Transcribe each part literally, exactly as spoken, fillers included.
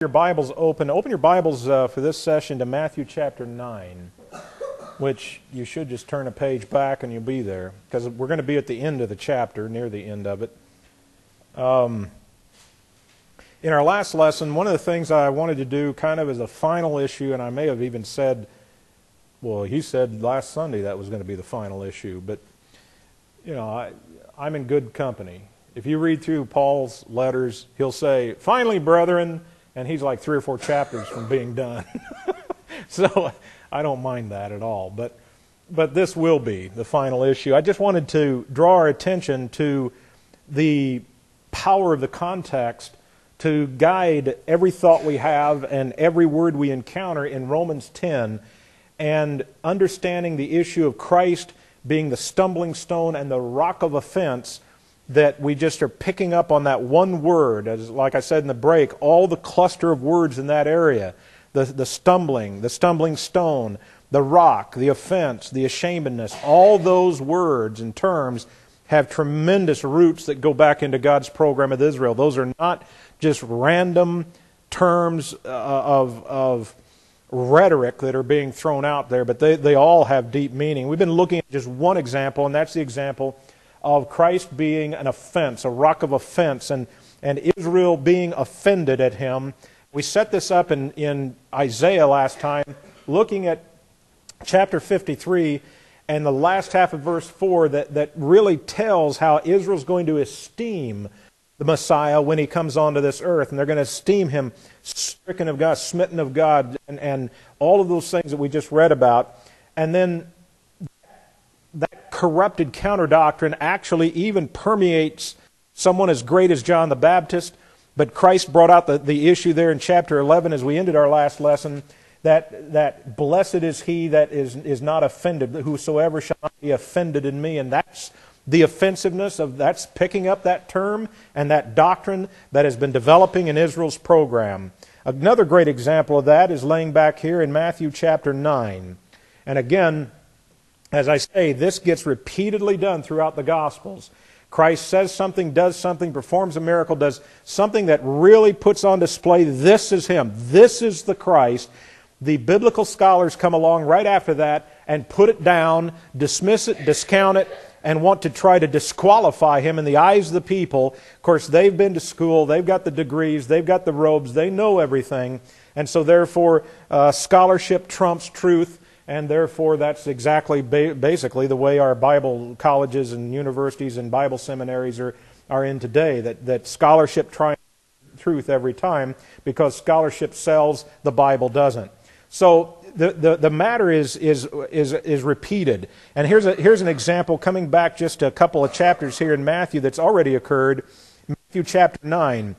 Your Bibles open. Open your Bibles uh, for this session to Matthew chapter nine, which you should just turn a page back and you'll be there, because we're going to be at the end of the chapter, near the end of it. Um, in our last lesson, one of the things I wanted to do kind of as a final issue, and I may have even said, well, he said last Sunday that was going to be the final issue, but, you know, I, I'm in good company. If you read through Paul's letters, he'll say, "Finally, brethren," and he's like three or four chapters from being done. So I don't mind that at all. But but this will be the final issue. I just wanted to draw our attention to the power of the context to guide every thought we have and every word we encounter in Romans ten, and understanding the issue of Christ being the stumbling stone and the rock of offense, that we just are picking up on that one word, as like I said in the break, all the cluster of words in that area, the, the stumbling, the stumbling stone, the rock, the offense, the ashamedness, all those words and terms have tremendous roots that go back into God's program with Israel. Those are not just random terms uh, of, of rhetoric that are being thrown out there, but they, they all have deep meaning. We've been looking at just one example, and that's the example of Christ being an offense, a rock of offense, and, and Israel being offended at him. We set this up in, in Isaiah last time, looking at chapter fifty-three and the last half of verse four that, that really tells how Israel's going to esteem the Messiah when he comes onto this earth. And they're going to esteem him stricken of God, smitten of God, and, and all of those things that we just read about. And then that corrupted counter-doctrine actually even permeates someone as great as John the Baptist. But Christ brought out the, the issue there in chapter eleven as we ended our last lesson, that that blessed is he that is, is not offended, whosoever shall not be offended in me. And that's the offensiveness of, that's picking up that term and that doctrine that has been developing in Israel's program. Another great example of that is laying back here in Matthew chapter nine. And again, as I say, this gets repeatedly done throughout the Gospels. Christ says something, does something, performs a miracle, does something that really puts on display, this is him, this is the Christ. The biblical scholars come along right after that and put it down, dismiss it, discount it, and want to try to disqualify him in the eyes of the people. Of course, they've been to school, they've got the degrees, they've got the robes, they know everything. And so therefore, uh, scholarship trumps truth. And therefore, that's exactly ba- basically the way our Bible colleges and universities and Bible seminaries are, are in today, that, that scholarship triumphs truth every time because scholarship sells, the Bible doesn't. So the, the, the matter is, is, is, is repeated. And here's, a, here's an example coming back just a couple of chapters here in Matthew that's already occurred. Matthew chapter nine.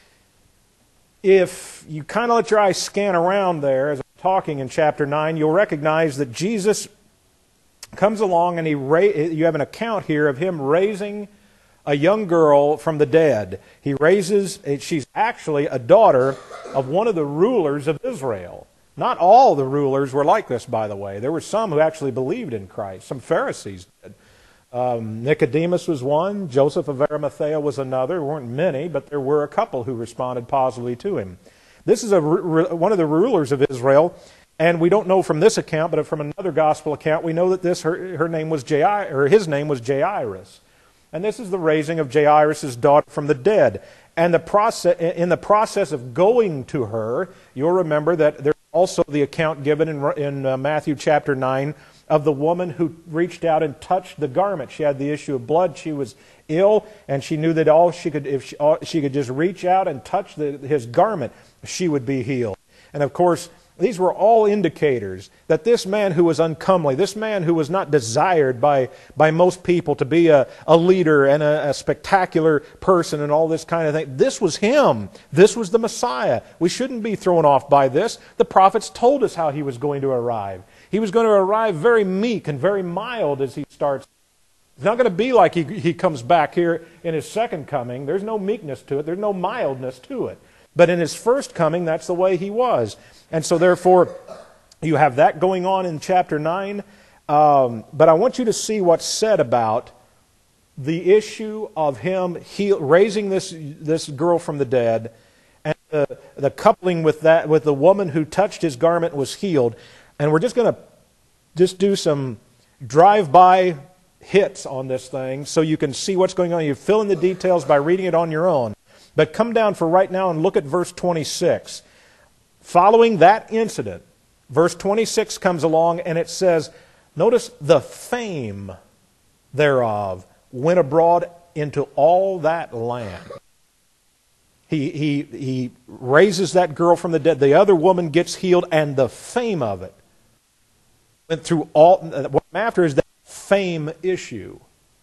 If you kind of let your eyes scan around there as I'm talking in chapter nine, you'll recognize that Jesus comes along and he ra- you have an account here of him raising a young girl from the dead. He raises, she's actually a daughter of one of the rulers of Israel. Not all the rulers were like this, by the way. There were some who actually believed in Christ. Some Pharisees did. Um, Nicodemus was one. Joseph of Arimathea was another. There weren't many, but there were a couple who responded positively to him. This is a, one of the rulers of Israel, and we don't know from this account, but from another gospel account, we know that this her, her name was Jai, or his name was Jairus, and this is the raising of Jairus' daughter from the dead. And the process, in the process of going to her, you'll remember that there's also the account given in, in uh, Matthew chapter nine of the woman who reached out and touched the garment. She had the issue of blood. She was ill, and she knew that all she could, if she, all, she could just reach out and touch the, his garment, she would be healed. And of course, these were all indicators that this man who was uncomely, this man who was not desired by, by most people to be a, a leader and a, a spectacular person and all this kind of thing, this was him. This was the Messiah. We shouldn't be thrown off by this. The prophets told us how he was going to arrive. He was going to arrive very meek and very mild as he starts. It's not going to be like he, he comes back here in his second coming. There's no meekness to it. There's no mildness to it. But in his first coming, that's the way he was. And so therefore, you have that going on in chapter nine. Um, but I want you to see what's said about the issue of him heal, raising this, this girl from the dead, and the, the coupling with that, with the woman who touched his garment was healed. And we're just going to just do some drive-by hits on this thing so you can see what's going on. You fill in the details by reading it on your own. But come down for right now and look at verse twenty-six. Following that incident, verse twenty-six comes along and it says, notice the fame thereof went abroad into all that land. He, he, he raises that girl from the dead. The other woman gets healed, and the fame of it went through all. What I'm after is that fame issue.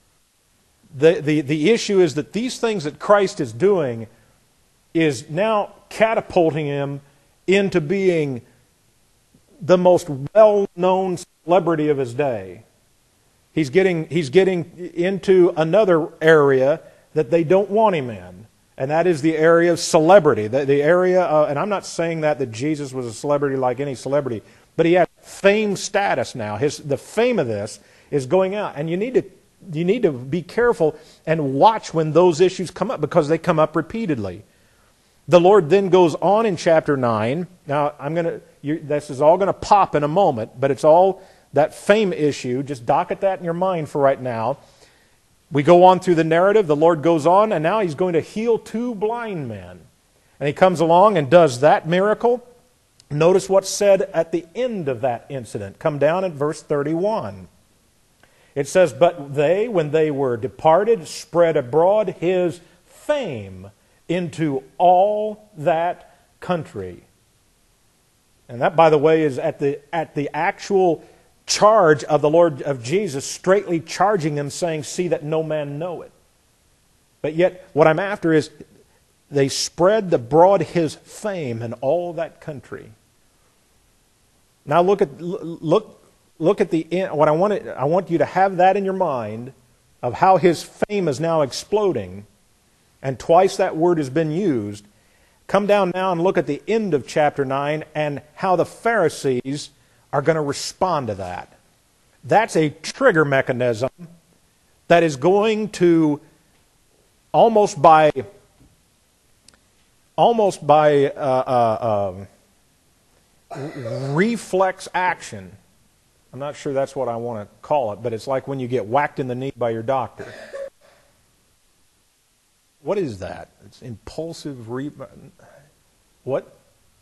The, the, the issue is that these things that Christ is doing is now catapulting him into being the most well-known celebrity of his day. He's getting, he's getting into another area that they don't want him in, and that is the area of celebrity. The, the area, uh, and I'm not saying that, that Jesus was a celebrity like any celebrity, but he has fame status now. His, the fame of this is going out, and you need to you need to be careful and watch when those issues come up, because they come up repeatedly. The Lord then goes on in chapter nine. Now, I'm going to. You, this is all going to pop in a moment, but it's all that fame issue. Just docket that in your mind for right now. We go on through the narrative. The Lord goes on, and now He's going to heal two blind men. And He comes along and does that miracle. Notice what's said at the end of that incident. Come down at verse thirty-one. It says, "But they, when they were departed, spread abroad His fame into all that country." And that, by the way, is at the at the actual charge of the Lord of Jesus, straightly charging them, saying, "See that no man know it." But yet, what I'm after is they spread abroad His fame in all that country. Now look at look look at the what I want to, I want you to have that in your mind of how His fame is now exploding, and twice that word has been used. Come down now and look at the end of chapter nine and how the Pharisees are going to respond to that. That's a trigger mechanism that is going to almost by almost by uh, uh, uh, reflex action. I'm not sure that's what I want to call it, but it's like when you get whacked in the knee by your doctor. What is that? It's impulsive re... What?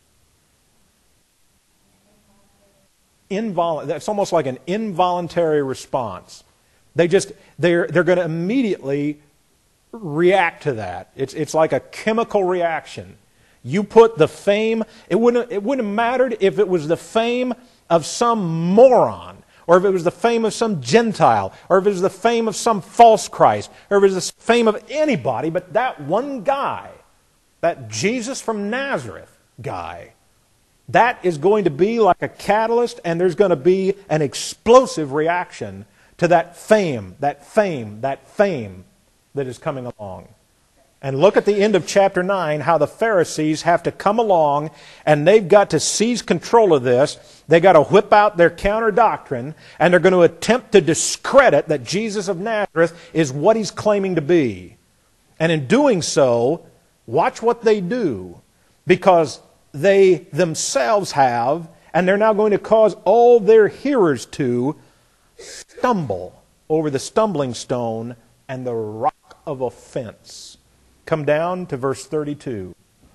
Invol- that's almost like an involuntary response. They just, they're, they're going to immediately react to that. It's, it's like a chemical reaction. You put the fame, it wouldn't, it wouldn't have mattered if it was the fame of some moron, or if it was the fame of some Gentile, or if it was the fame of some false Christ, or if it was the fame of anybody, but that one guy, that Jesus from Nazareth guy, that is going to be like a catalyst, and there's going to be an explosive reaction to that fame, that fame, that fame that is coming along. And look at the end of chapter nine, how the Pharisees have to come along, and they've got to seize control of this. They've got to whip out their counter doctrine, and they're going to attempt to discredit that Jesus of Nazareth is what He's claiming to be. And in doing so, watch what they do, because they themselves have, and they're now going to cause all their hearers to stumble over the stumbling stone and the rock of offense. Come down to verse thirty-two.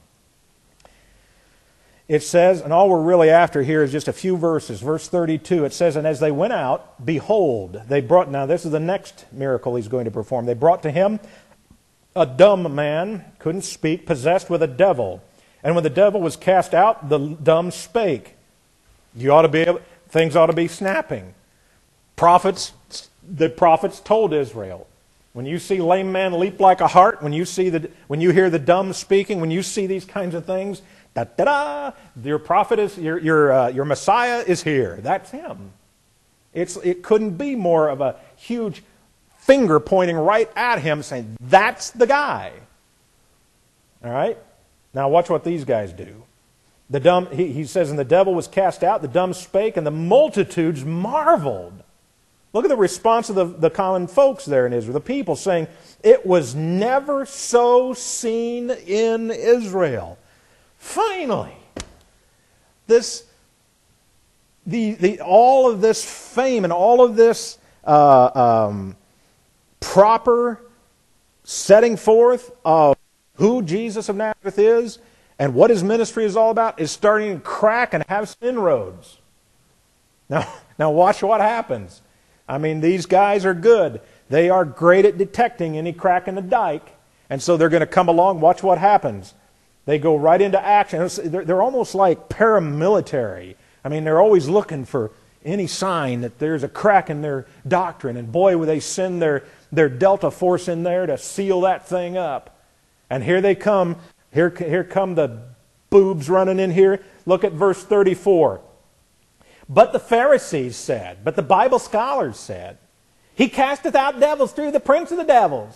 It says, and all we're really after here is just a few verses. Verse thirty-two, it says, "And as they went out, behold, they brought," now this is the next miracle He's going to perform. "They brought to Him a dumb man," couldn't speak, "possessed with a devil. And when the devil was cast out, the dumb spake." You ought to be able, things ought to be snapping. Prophets, the prophets told Israel, when you see lame man leap like a hart, when you see the, when you hear the dumb speaking, when you see these kinds of things, da da da, your prophet is, your your uh, your Messiah is here. That's Him. It's it couldn't be more of a huge finger pointing right at Him, saying that's the guy. All right. Now watch what these guys do. The dumb, he, he says, "And the devil was cast out, the dumb spake, and the multitudes marveled." Look at the response of the, the common folks there in Israel, the people, saying, "It was never so seen in Israel." Finally! This, the, the, all of this fame and all of this uh, um, proper setting forth of who Jesus of Nazareth is and what his ministry is all about is starting to crack and have some inroads. Now, now watch what happens. I mean, these guys are good. They are great at detecting any crack in the dike. And so they're going to come along. Watch what happens. They go right into action. They're, they're almost like paramilitary. I mean, they're always looking for any sign that there's a crack in their doctrine. And boy, would they send their, their Delta Force in there to seal that thing up. And here they come. Here, here come the boobs running in here. Look at verse thirty-four. But the Pharisees said, but the Bible scholars said, he casteth out devils through the prince of the devils.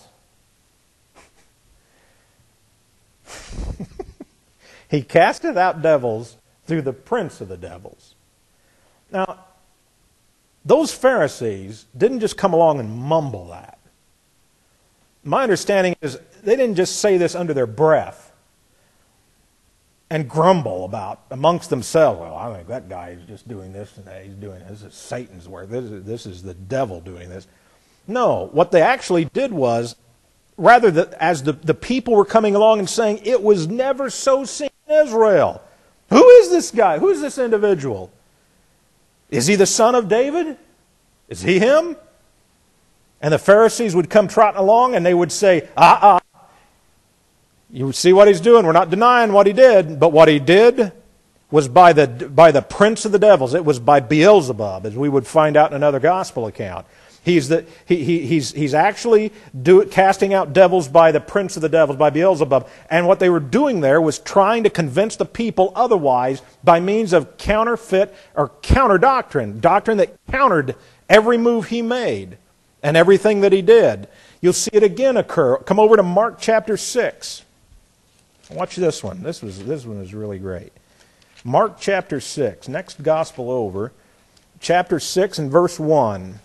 He casteth out devils through the prince of the devils. Now, those Pharisees didn't just come along and mumble that. My understanding is they didn't just say this under their breath and grumble about amongst themselves. Well, I think that guy is just doing this and that. He's doing this. This is Satan's work. This is, this is the devil doing this. No, what they actually did was, rather than, as the, the people were coming along and saying, it was never so seen in Israel. Who is this guy? Who is this individual? Is he the son of David? Is he him? And the Pharisees would come trotting along and they would say, ah, ah. You see what he's doing. We're not denying what he did, but what he did was by the by the prince of the devils. It was by Beelzebub, as we would find out in another gospel account. He's the he, he he's he's actually do, casting out devils by the prince of the devils, by Beelzebub. And what they were doing there was trying to convince the people otherwise by means of counterfeit or counter doctrine, doctrine that countered every move he made and everything that he did. You'll see it again occur. Come over to Mark chapter six. Watch this one. This was this one is really great. Mark chapter six, next gospel over, chapter six and verse one.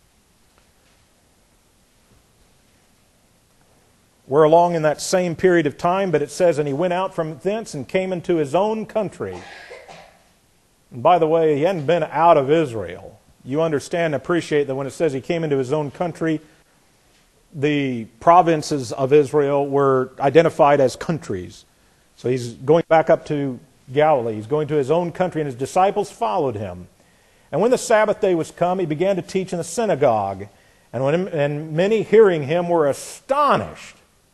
We're along in that same period of time, but it says, and he went out from thence and came into his own country. And by the way, he hadn't been out of Israel. You understand and appreciate that when it says he came into his own country, the provinces of Israel were identified as countries. So he's going back up to Galilee. He's going to his own country, and his disciples followed him. And when the Sabbath day was come, he began to teach in the synagogue. And, when, and many hearing him were astonished.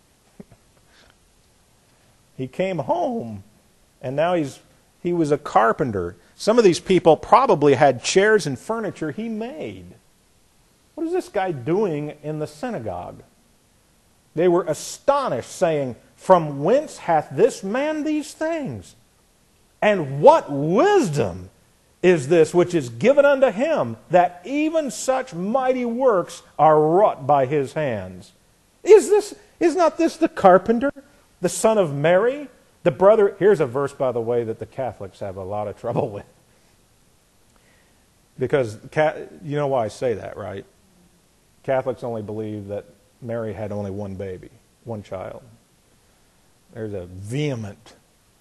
He came home, and now he's he was a carpenter. Some of these people probably had chairs and furniture he made. What is this guy doing in the synagogue? They were astonished, saying, from whence hath this man these things? And what wisdom is this which is given unto him, that even such mighty works are wrought by his hands? Is this, is not this the carpenter, the son of Mary, the brother? Here's a verse, by the way, that the Catholics have a lot of trouble with. Because, you know why I say that, right? Catholics only believe that Mary had only one baby, one child. There's a vehement,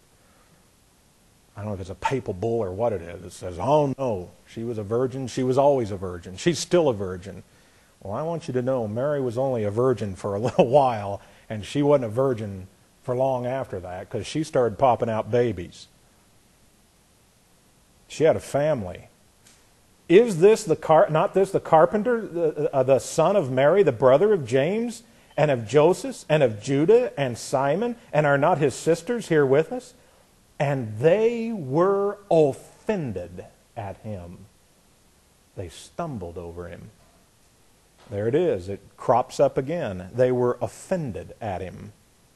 I don't know if it's a papal bull or what it is, that says, oh no, she was a virgin, she was always a virgin, she's still a virgin. Well, I want you to know, Mary was only a virgin for a little while, and she wasn't a virgin for long after that, because she started popping out babies. She had a family. Is this the car, not this the carpenter, the, uh, the son of Mary, the brother of James, and of Joseph, and of Judah, and Simon, and are not his sisters here with us? And they were offended at him. They stumbled over him. There it is. It crops up again. They were offended at him.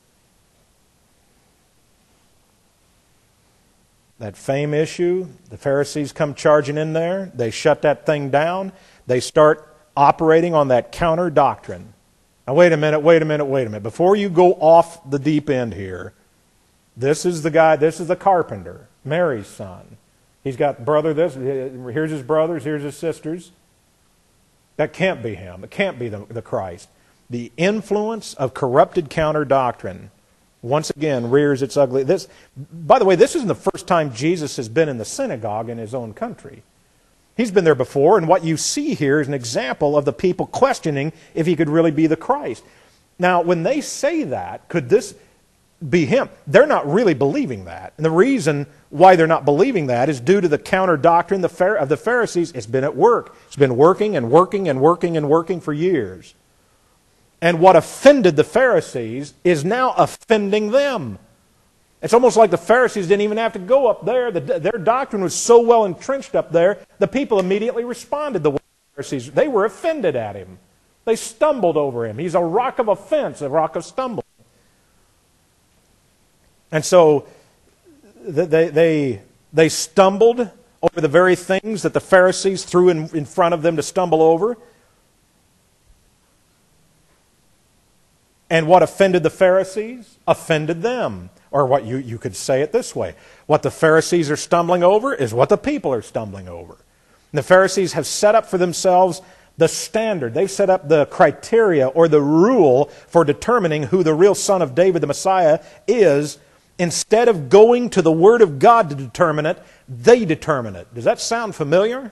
That fame issue, the Pharisees come charging in there. They shut that thing down. They start operating on that counter doctrine. Now, wait a minute, wait a minute, wait a minute. Before you go off the deep end here, this is the guy, this is the carpenter, Mary's son. He's got brother this, here's his brothers, here's his sisters. That can't be him. It can't be the, the Christ. The influence of corrupted counter doctrine once again rears its ugly. This, by the way, this isn't the first time Jesus has been in the synagogue in his own country. He's been there before, and what you see here is an example of the people questioning if he could really be the Christ. Now, when they say that, could this be him? They're not really believing that. And the reason why they're not believing that is due to the counter doctrine of the Pharisees. It's been at work. It's been working and working and working and working for years. And what offended the Pharisees is now offending them. It's almost like the Pharisees didn't even have to go up there. The, their doctrine was so well entrenched up there, the people immediately responded the way the Pharisees. They were offended at him. They stumbled over him. He's a rock of offense, a rock of stumbling. And so they, they, they stumbled over the very things that the Pharisees threw in, in front of them to stumble over. And what offended the Pharisees offended them. Or what you, you could say it this way. What the Pharisees are stumbling over is what the people are stumbling over. And the Pharisees have set up for themselves the standard. They've set up the criteria or the rule for determining who the real son of David, the Messiah, is. Instead of going to the Word of God to determine it, they determine it. Does that sound familiar?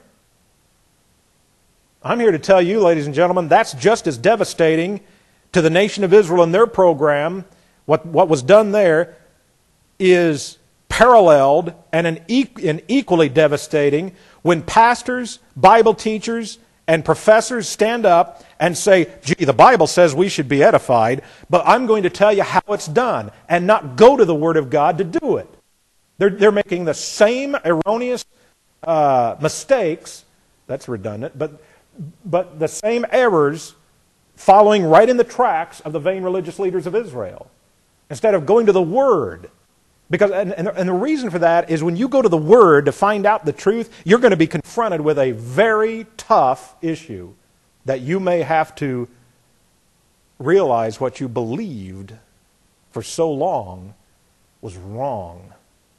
I'm here to tell you, ladies and gentlemen, that's just as devastating to the nation of Israel and their program. What, what was done there is paralleled and an, e- an equally devastating when pastors, Bible teachers, and professors stand up and say, gee, the Bible says we should be edified, but I'm going to tell you how it's done, and not go to the Word of God to do it. They're, they're making the same erroneous uh, mistakes, that's redundant, but, but the same errors following right in the tracks of the vain religious leaders of Israel, instead of going to the Word. Because, and, and, and the reason for that is when you go to the Word to find out the truth, you're going to be confronted with a very tough issue that you may have to realize what you believed for so long was wrong.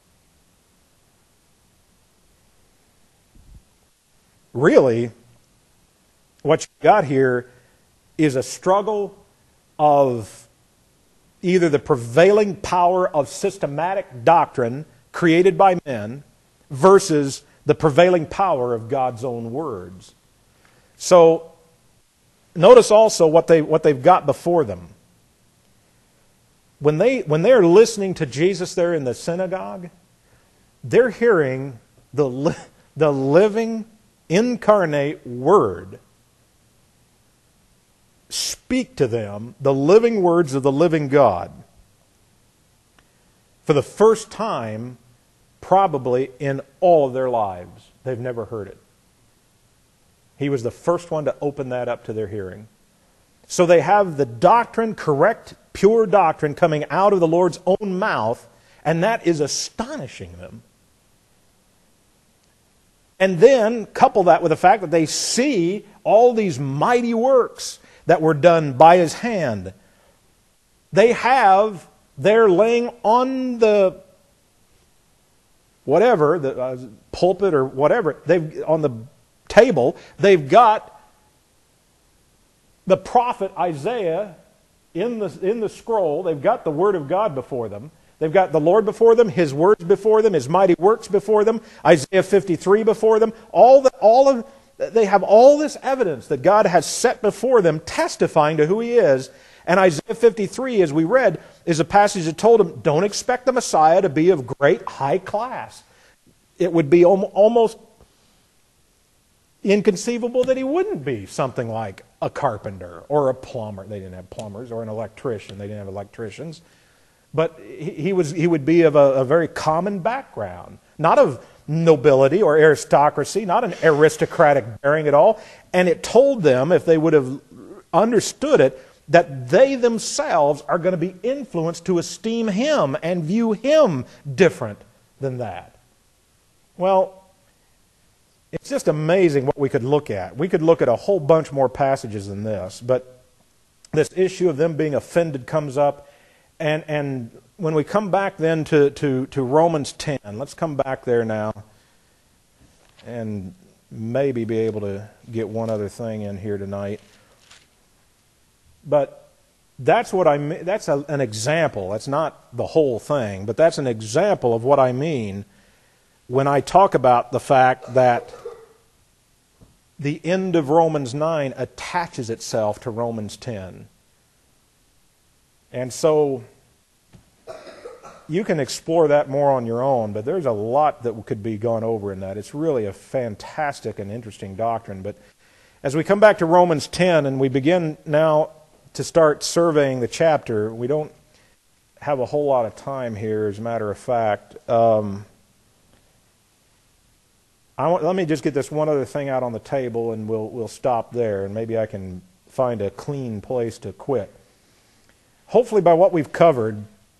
Really, what you got here is a struggle of either the prevailing power of systematic doctrine created by men versus the prevailing power of God's own words. So, notice also what, they, what they've got before them. When, they, when they're listening to Jesus there in the synagogue, they're hearing the, li- the living, incarnate Word speak to them the living words of the living God. For the first time, probably in all of their lives, they've never heard it. He was the first one to open that up to their hearing. So they have the doctrine, correct, pure doctrine coming out of the Lord's own mouth, and that is astonishing them. And then couple that with the fact that they see all these mighty works that were done by His hand. They have, they're laying on the whatever, the uh, pulpit or whatever, they've on the table, they've got the prophet Isaiah in the, in the scroll. They've got the Word of God before them. They've got the Lord before them, His words before them, His mighty works before them, Isaiah fifty-three before them. All the, all of They have all this evidence that God has set before them, testifying to who He is. And Isaiah fifty-three, as we read, is a passage that told them, don't expect the Messiah to be of great high class. It would be almost inconceivable that He wouldn't be something like a carpenter or a plumber. They didn't have plumbers, or an electrician. They didn't have electricians. But he, was, he would be of a, a very common background, not of nobility or aristocracy, not an aristocratic bearing at all. And it told them, if they would have understood it, that they themselves are going to be influenced to esteem Him and view Him different than that. Well, it's just amazing what we could look at. We could look at a whole bunch more passages than this, but this issue of them being offended comes up. And, and when we come back then to, to, to Romans ten, let's come back there now and maybe be able to get one other thing in here tonight. But that's what I mean. That's a, an example. That's not the whole thing, but that's an example of what I mean when I talk about the fact that the end of Romans nine attaches itself to Romans ten. And so you can explore that more on your own, but there's a lot that could be gone over in that. It's really a fantastic and interesting doctrine. But as we come back to Romans ten and we begin now to start surveying the chapter, we don't have a whole lot of time here, as a matter of fact. Um, I want, let me just get this one other thing out on the table, and we'll we'll stop there, and maybe I can find a clean place to quit. Hopefully, by what we've covered,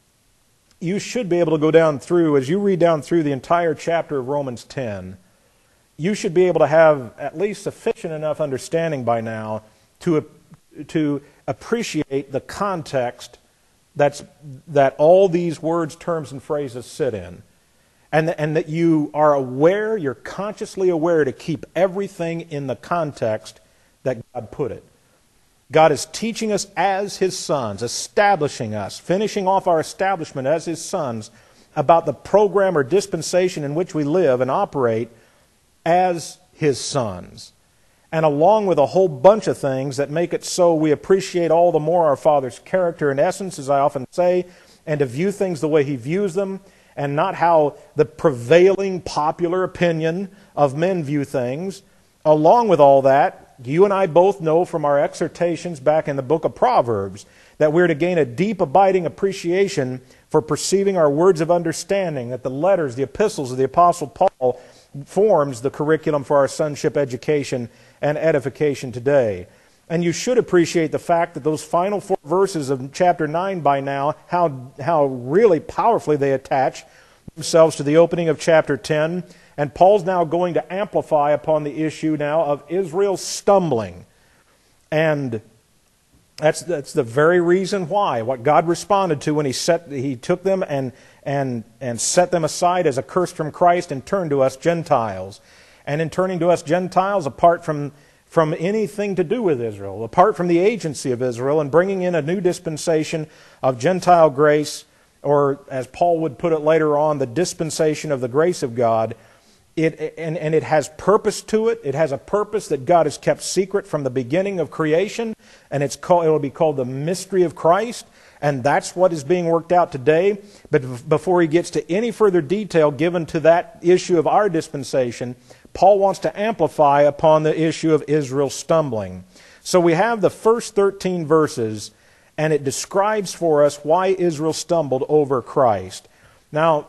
you should be able to go down through, as you read down through the entire chapter of Romans ten, you should be able to have at least sufficient enough understanding by now to to appreciate the context that's that all these words, terms, and phrases sit in. And, and that you are aware, you're consciously aware to keep everything in the context that God put it. God is teaching us as His sons, establishing us, finishing off our establishment as His sons about the program or dispensation in which we live and operate as His sons. And along with a whole bunch of things that make it so we appreciate all the more our Father's character and essence, as I often say, and to view things the way He views them, and not how the prevailing popular opinion of men view things. Along with all that, you and I both know from our exhortations back in the book of Proverbs that we're to gain a deep, abiding appreciation for perceiving our words of understanding, that the letters, the epistles of the Apostle Paul forms the curriculum for our sonship education and edification today. And you should appreciate the fact that those final four verses of chapter nine by now, how, how really powerfully they attach themselves to the opening of chapter ten. And Paul's now going to amplify upon the issue now of Israel stumbling. And that's, that's the very reason why, what God responded to when He set, He took them and, and, and set them aside as a curse from Christ and turned to us Gentiles. And in turning to us Gentiles, apart from from anything to do with Israel, apart from the agency of Israel, and bringing in a new dispensation of Gentile grace, or as Paul would put it later on, the dispensation of the grace of God, it, and, and it has purpose to it. It has a purpose that God has kept secret from the beginning of creation, and it's called, it will be called the mystery of Christ, and that's what is being worked out today. But before he gets to any further detail given to that issue of our dispensation, Paul wants to amplify upon the issue of Israel stumbling. So we have the first thirteen verses, and it describes for us why Israel stumbled over Christ. Now,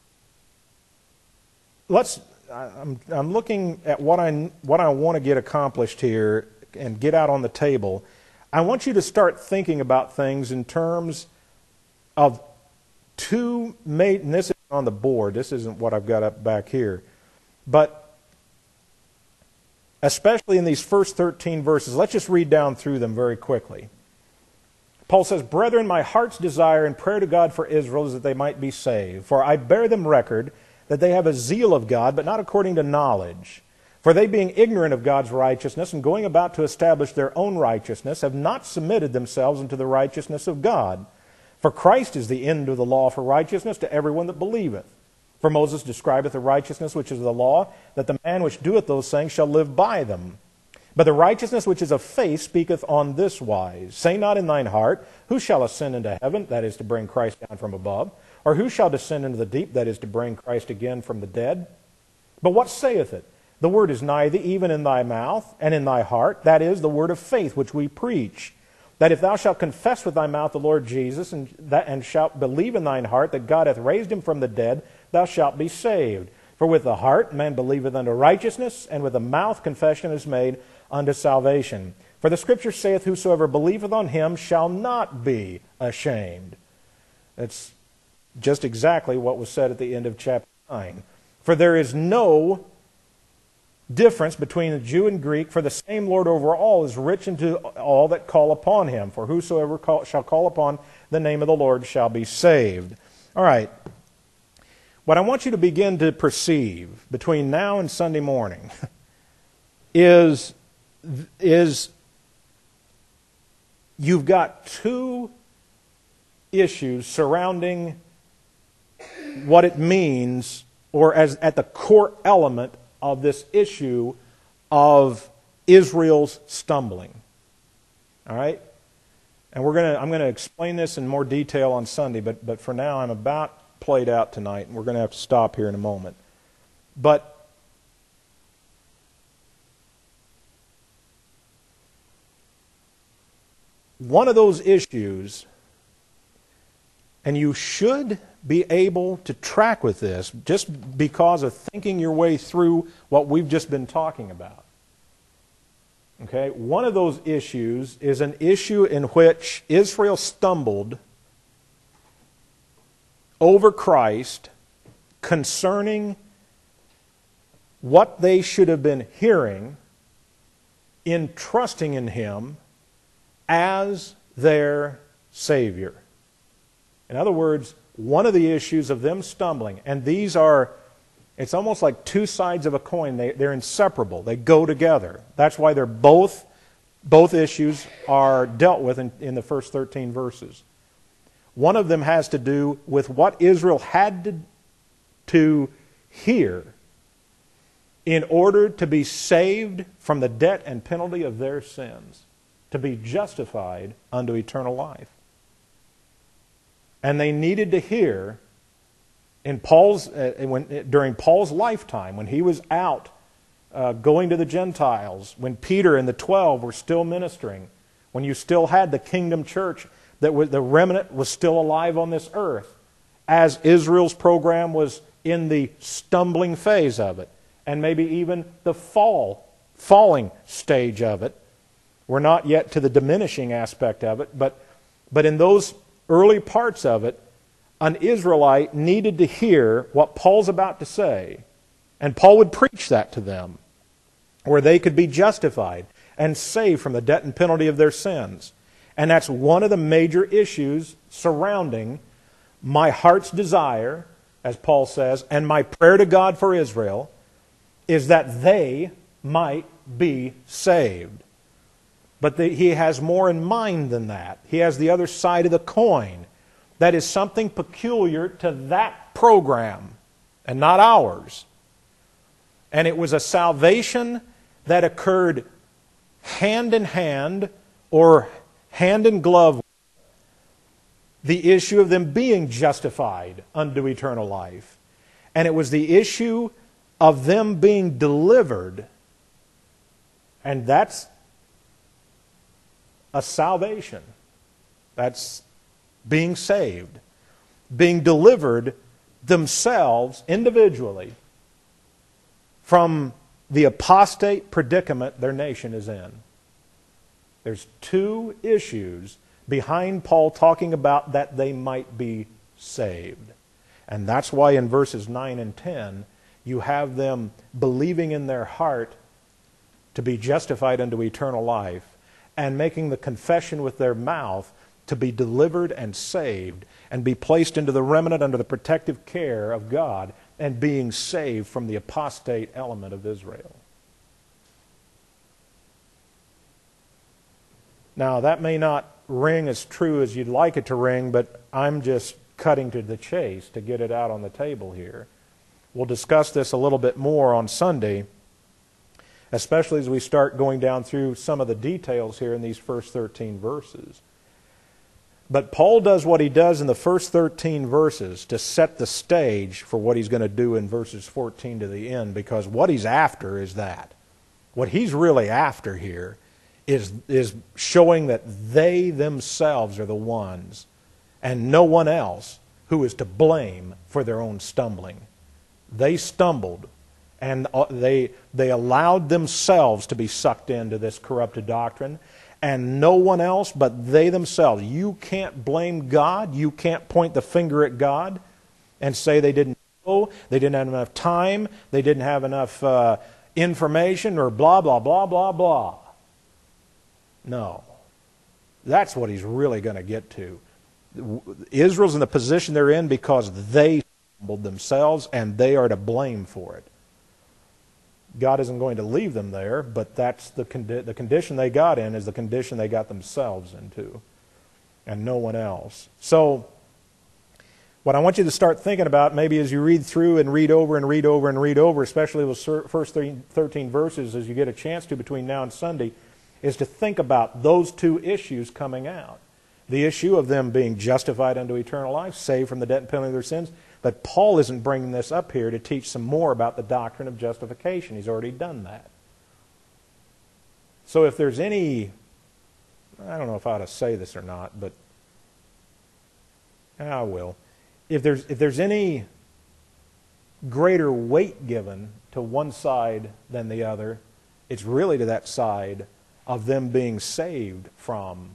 let's. I'm, I'm looking at what I what I want to get accomplished here and get out on the table. I want you to start thinking about things in terms of two main. And this is on the board. This isn't what I've got up back here, but especially in these first thirteen verses, let's just read down through them very quickly. Paul says, "Brethren, my heart's desire and prayer to God for Israel is that they might be saved. For I bear them record that they have a zeal of God, but not according to knowledge. For they, being ignorant of God's righteousness and going about to establish their own righteousness, have not submitted themselves unto the righteousness of God. For Christ is the end of the law for righteousness to everyone that believeth. For Moses describeth the righteousness which is of the law, that the man which doeth those things shall live by them. But the righteousness which is of faith speaketh on this wise, Say not in thine heart, Who shall ascend into heaven, that is to bring Christ down from above? Or who shall descend into the deep, that is to bring Christ again from the dead? But what saith it? The word is nigh thee, even in thy mouth and in thy heart, that is, the word of faith which we preach. That if thou shalt confess with thy mouth the Lord Jesus, and, that, and shalt believe in thine heart that God hath raised him from the dead, thou shalt be saved. For with the heart man believeth unto righteousness, and with the mouth confession is made unto salvation. For the Scripture saith, Whosoever believeth on him shall not be ashamed." That's just exactly what was said at the end of chapter nine. For there is no difference between the Jew and Greek, for the same Lord over all is rich unto all that call upon him. For whosoever call, shall call upon the name of the Lord shall be saved. All right. What I want you to begin to perceive between now and Sunday morning is, is you've got two issues surrounding what it means, or as at the core element of this issue of Israel's stumbling. All right? And we're going to I'm going to explain this in more detail on Sunday, but but for now I'm about played out tonight, and we're going to have to stop here in a moment. But one of those issues, and you should be able to track with this just because of thinking your way through what we've just been talking about. Okay, one of those issues is an issue in which Israel stumbled over Christ concerning what they should have been hearing in trusting in Him as their Savior. In other words, one of the issues of them stumbling, and these are, it's almost like two sides of a coin. They, they're inseparable. They go together. That's why they're both, both issues are dealt with in, in the first thirteen verses. One of them has to do with what Israel had to, to hear in order to be saved from the debt and penalty of their sins, to be justified unto eternal life. And they needed to hear in Paul's uh, when, during Paul's lifetime, when he was out uh, going to the Gentiles, when Peter and the twelve were still ministering, when you still had the kingdom church, that was, the remnant was still alive on this earth, as Israel's program was in the stumbling phase of it, and maybe even the fall, falling stage of it. We're not yet to the diminishing aspect of it, but but in those early parts of it, an Israelite needed to hear what Paul's about to say, and Paul would preach that to them, where they could be justified and saved from the debt and penalty of their sins. And that's one of the major issues surrounding my heart's desire, as Paul says, and my prayer to God for Israel, is that they might be saved. But the, he has more in mind than that. He has the other side of the coin. That is something peculiar to that program and not ours. And it was a salvation that occurred hand in hand or hand in glove with the issue of them being justified unto eternal life. And it was the issue of them being delivered. And that's a salvation. That's being saved. Being delivered themselves individually from the apostate predicament their nation is in. There's two issues behind Paul talking about that they might be saved. And that's why in verses nine and ten you have them believing in their heart to be justified unto eternal life, and making the confession with their mouth to be delivered and saved, and be placed into the remnant under the protective care of God, and being saved from the apostate element of Israel. Now, that may not ring as true as you'd like it to ring, but I'm just cutting to the chase to get it out on the table here. We'll discuss this a little bit more on Sunday, especially as we start going down through some of the details here in these first thirteen verses. But Paul does what he does in the first thirteen verses to set the stage for what he's going to do in verses fourteen to the end, because what he's after is that. What he's really after here is, is showing that they themselves are the ones, and no one else, who is to blame for their own stumbling. They stumbled, and they, they allowed themselves to be sucked into this corrupted doctrine, and no one else but they themselves. You can't blame God. You can't point the finger at God and say they didn't know, they didn't have enough time, they didn't have enough uh, information, or blah, blah, blah, blah, blah. No. That's what he's really going to get to. Israel's in the position they're in because they stumbled themselves, and they are to blame for it. God isn't going to leave them there, but that's the condi- the condition they got in is the condition they got themselves into, and no one else. So what I want you to start thinking about, maybe as you read through and read over and read over and read over, especially those first thirteen verses as you get a chance to between now and Sunday, is to think about those two issues coming out. The issue of them being justified unto eternal life, saved from the debt and penalty of their sins. But Paul isn't bringing this up here to teach some more about the doctrine of justification. He's already done that. So if there's any, I don't know if I ought to say this or not, but I will. If there's, if there's any greater weight given to one side than the other, it's really to that side of them being saved from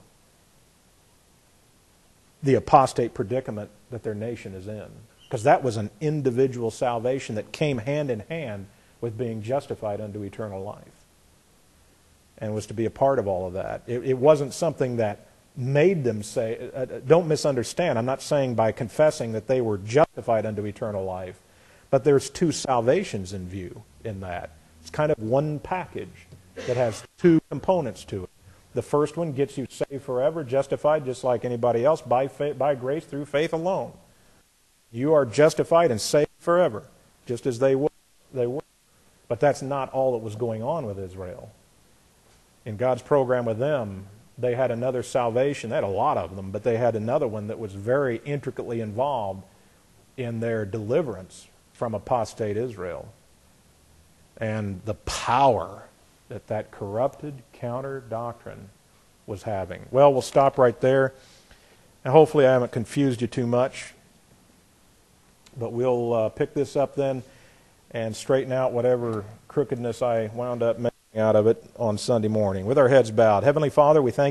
the apostate predicament that their nation is in. Because that was an individual salvation that came hand in hand with being justified unto eternal life. And was to be a part of all of that. It, it wasn't something that made them say, uh, don't misunderstand, I'm not saying by confessing that they were justified unto eternal life, but there's two salvations in view in that. It's kind of one package that has two components to it. The first one gets you saved forever, justified just like anybody else by faith, by grace through faith alone. You are justified and saved forever, just as they were. They were. But that's not all that was going on with Israel. In God's program with them, they had another salvation. They had a lot of them, but they had another one that was very intricately involved in their deliverance from apostate Israel. And the power that that corrupted counter doctrine was having. Well, we'll stop right there. And hopefully I haven't confused you too much. But we'll uh, pick this up then and straighten out whatever crookedness I wound up making out of it on Sunday morning. With our heads bowed. Heavenly Father, we thank you.